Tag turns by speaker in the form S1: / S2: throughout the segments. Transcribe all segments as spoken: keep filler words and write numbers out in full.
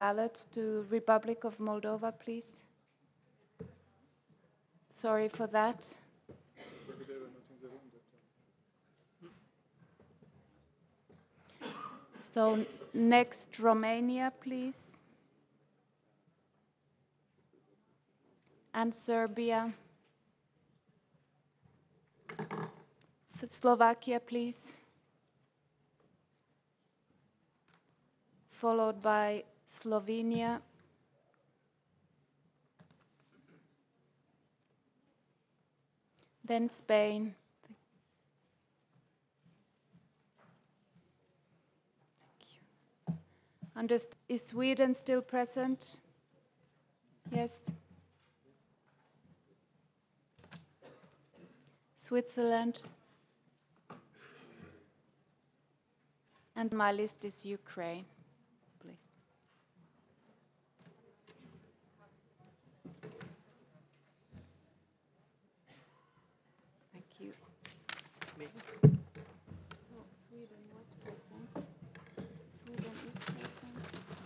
S1: ballot to Republic of Moldova, please? Sorry for that. So next, Romania, please. And Serbia. Slovakia, please. Followed by Slovenia. Then Spain. Underst- is Sweden still present? Yes. Switzerland. And my list is Ukraine, please. Thank you. So Sweden was present. Sweden is present.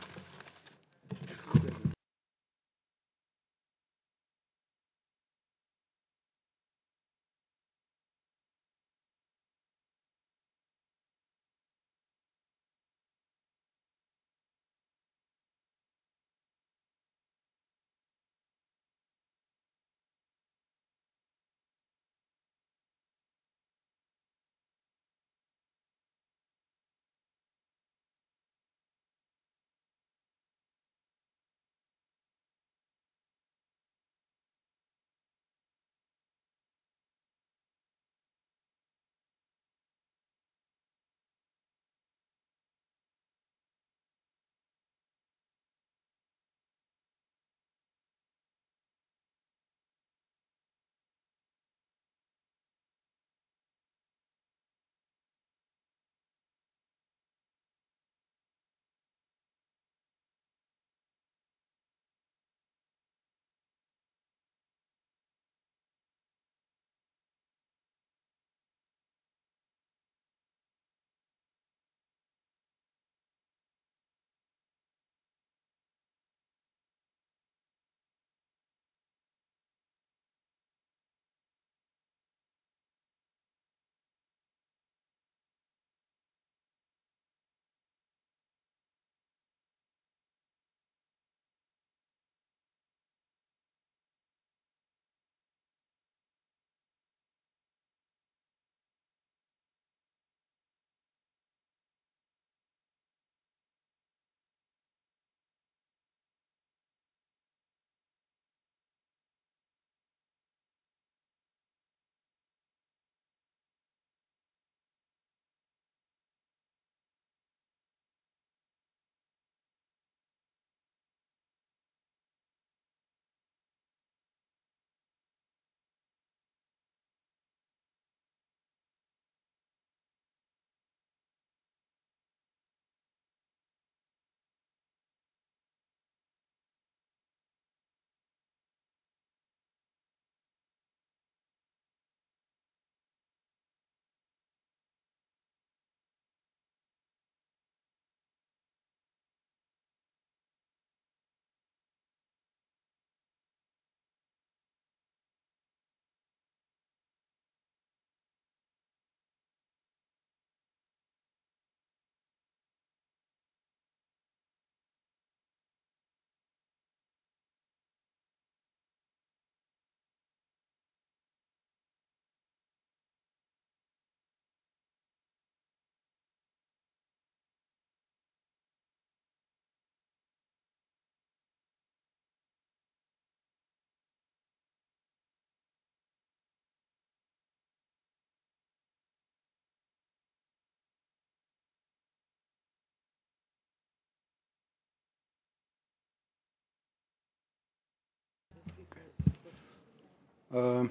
S2: Uh,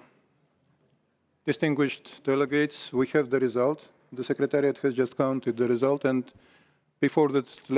S2: distinguished delegates, we have the result. The Secretariat has just counted the result, and before that,